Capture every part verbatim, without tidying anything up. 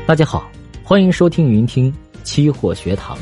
大家好，欢迎收听云听期货学堂。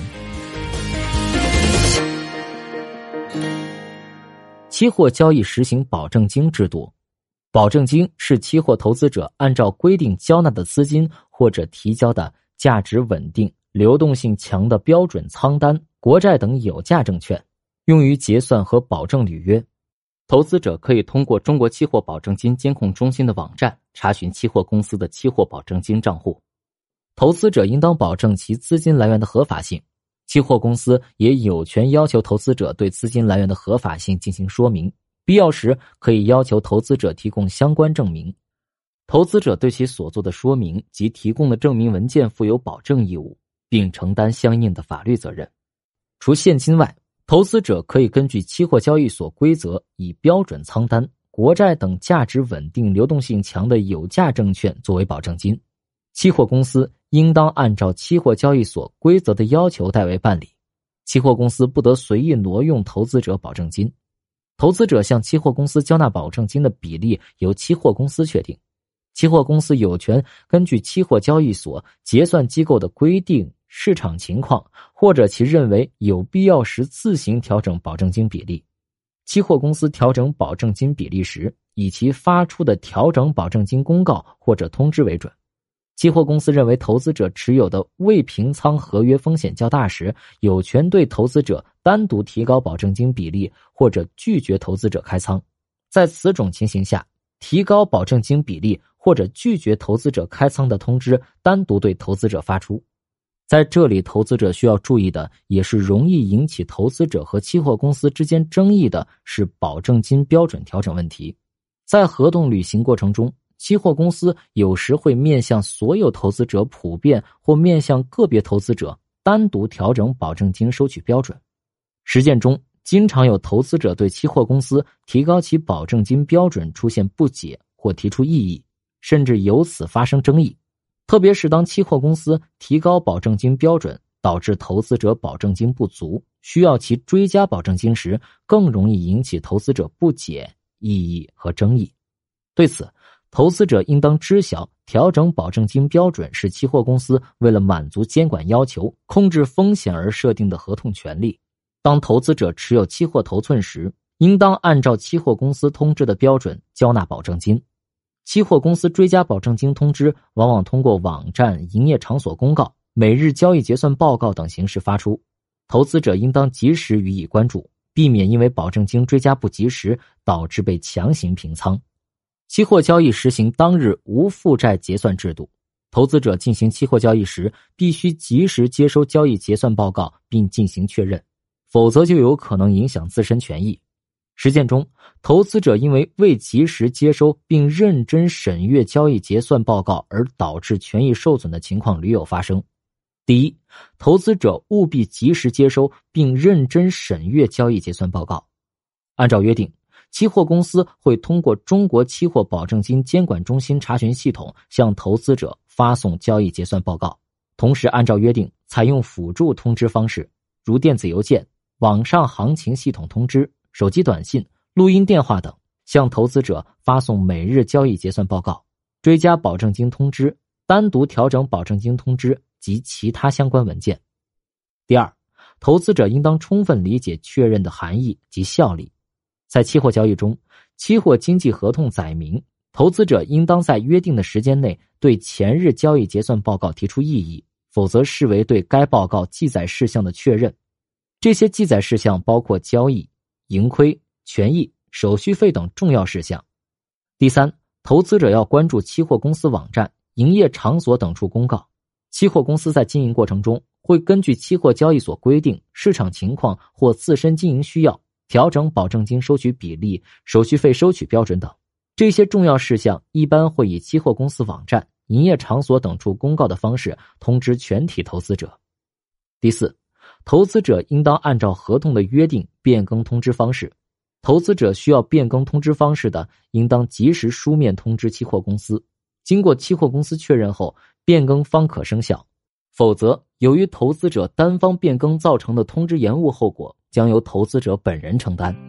期货交易实行保证金制度，保证金是期货投资者按照规定交纳的资金或者提交的价值稳定、流动性强的标准仓单、国债等有价证券，用于结算和保证履约。投资者可以通过中国期货保证金监控中心的网站查询期货公司的期货保证金账户。投资者应当保证其资金来源的合法性，期货公司也有权要求投资者对资金来源的合法性进行说明，必要时可以要求投资者提供相关证明。投资者对其所做的说明及提供的证明文件负有保证义务，并承担相应的法律责任。除现金外，投资者可以根据期货交易所规则，以标准仓单、国债等价值稳定、流动性强的有价证券作为保证金。期货公司应当按照期货交易所规则的要求代为办理，期货公司不得随意挪用投资者保证金。投资者向期货公司交纳保证金的比例由期货公司确定，期货公司有权根据期货交易所结算机构的规定、市场情况，或者其认为有必要时自行调整保证金比例。期货公司调整保证金比例时，以其发出的调整保证金公告或者通知为准。期货公司认为投资者持有的未平仓合约风险较大时，有权对投资者单独提高保证金比例，或者拒绝投资者开仓。在此种情形下，提高保证金比例或者拒绝投资者开仓的通知单独对投资者发出。在这里，投资者需要注意的，也是容易引起投资者和期货公司之间争议的，是保证金标准调整问题。在合同履行过程中，期货公司有时会面向所有投资者普遍，或面向个别投资者单独调整保证金收取标准。实践中，经常有投资者对期货公司提高其保证金标准出现不解或提出异议，甚至由此发生争议。特别是当期货公司提高保证金标准，导致投资者保证金不足，需要其追加保证金时，更容易引起投资者不解、异议和争议。对此，投资者应当知晓，调整保证金标准是期货公司为了满足监管要求、控制风险而设定的合同权利。当投资者持有期货头寸时，应当按照期货公司通知的标准交纳保证金。期货公司追加保证金通知往往通过网站、营业场所公告、每日交易结算报告等形式发出，投资者应当及时予以关注，避免因为保证金追加不及时导致被强行平仓。期货交易实行当日无负债结算制度，投资者进行期货交易时必须及时接收交易结算报告并进行确认，否则就有可能影响自身权益。实践中，投资者因为未及时接收并认真审阅交易结算报告而导致权益受损的情况屡有发生。第一，投资者务必及时接收并认真审阅交易结算报告。按照约定，期货公司会通过中国期货保证金监管中心查询系统向投资者发送交易结算报告，同时按照约定采用辅助通知方式，如电子邮件、网上行情系统通知、手机短信、录音电话等，向投资者发送每日交易结算报告、追加保证金通知、单独调整保证金通知及其他相关文件。第二，投资者应当充分理解确认的含义及效力。在期货交易中，期货经纪合同载明，投资者应当在约定的时间内对前日交易结算报告提出异议，否则视为对该报告记载事项的确认。这些记载事项包括交易、盈亏、权益、手续费等重要事项。第三，投资者要关注期货公司网站、营业场所等处公告。期货公司在经营过程中会根据期货交易所规定、市场情况或自身经营需要，调整保证金收取比例、手续费收取标准等。这些重要事项一般会以期货公司网站、营业场所等处公告的方式通知全体投资者。第四，投资者应当按照合同的约定变更通知方式。投资者需要变更通知方式的，应当及时书面通知期货公司，经过期货公司确认后，变更方可生效。否则，由于投资者单方变更造成的通知延误后果，将由投资者本人承担。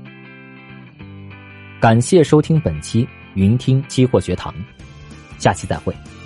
感谢收听本期云听期货学堂，下期再会。